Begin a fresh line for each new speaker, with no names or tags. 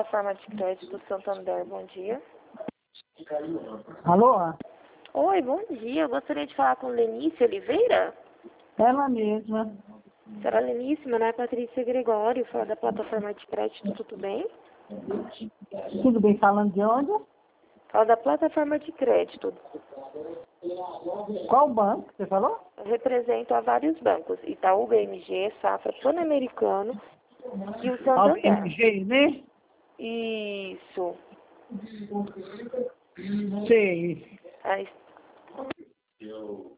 plataforma de crédito do Santander, bom dia.
Alô?
Oi, bom dia. Eu gostaria de falar com Lenice Oliveira.
Ela mesma.
Senhora Lenice, meu nome é Patrícia Gregório, fala da plataforma de crédito, tudo bem?
Tudo bem, falando de onde?
Fala da plataforma de crédito.
Qual banco você falou?
Eu represento a vários bancos, Itaú, BMG, Safra, Pan-Americano e o
Ao
Santander.
BMG, né?
Isso.
Sei.
Aí,